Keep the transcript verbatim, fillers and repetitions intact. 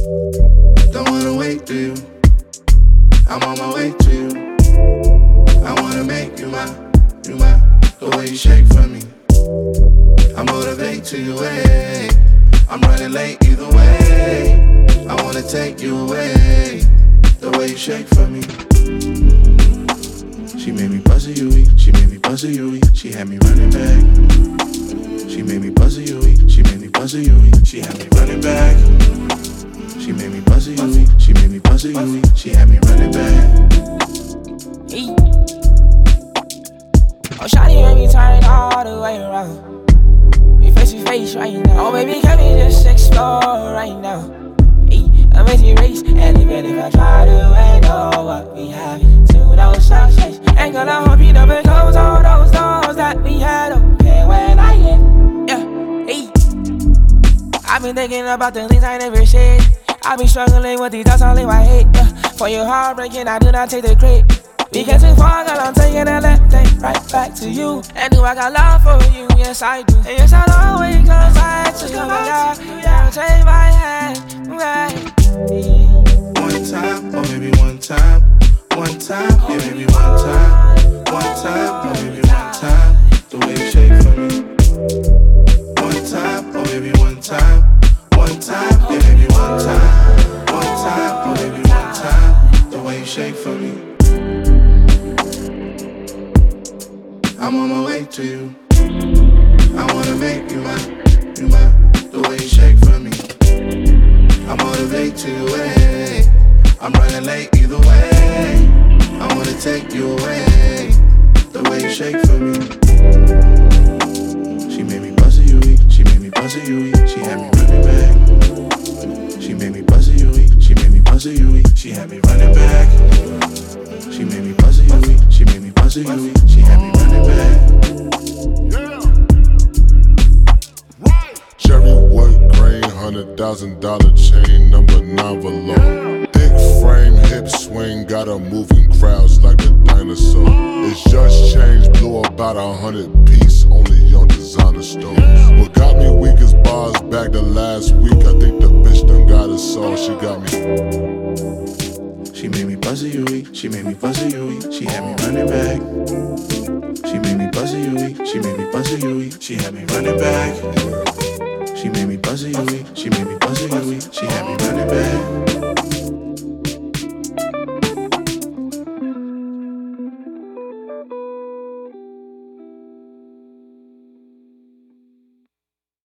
Don't wanna wait to you. I'm on my way to you. I wanna make you my, you my, the way you shake for me. I motivate to your way. I'm running late either way. I wanna take you away. The way you shake for me. She made me buzz a Yui. She made me buzz a Yui. She had me running back. She made me buzz a Yui. She made me buzz a Yui. She had me running back. She made me buzz a Yui. She made me buzz a Yui. She had me running back. Hey. Oh, shawty made me turn all the way around. We face to face right now. Oh, baby, can we just explore right now? Hey, amazing race, and even if I try to handle what we have to those success, ain't gonna hope you never close all those doors that we had open when I hit. Yeah, hey. I've been thinking about the things I never said. I've been struggling with these thoughts all in my head. Yeah. For your heartbreaking, I do not take the credit. We get too far, girl, I'm taking a left, take right back to you. And do I got love for you? Yes, I do. And yes, I'll always come back to you. Yeah, yeah, take my hand, right. One time, or maybe one time. One time, yeah, maybe one time. One time, or maybe one time. The way you shake for me. One time, or maybe one time. One time, yeah, maybe one time. One time, or maybe one time. The way you shake for me. I'm on my way to you. I wanna make you my, you my, the way you shake for me. I motivate to your way. I'm running late either way. I wanna take you away. The way you shake for me. She made me buzz a Yui. She made me buzz a Yui. She had me running back. She made me buzz a Yui. She made me buzz a Yui. She had me running back. She made me buzz a Yui. She made me buzz a Yui. She had me running back. Cherry wood grain, hundred thousand dollar chain, number nine below. Thick frame, hip swing, got her moving crowds like a dinosaur. It's just changed, blew about a hundred piece, only on designer stores. What got me weak is bars back to last week. I think the bitch done got us all. She got me. She made me buzz a Yui. She made me buzz a Yui. She had me running back. She made me buzz a Yui. She made me buzz a Yui. She had me running back. She made me buzz a Yui. She made me buzz a Yui.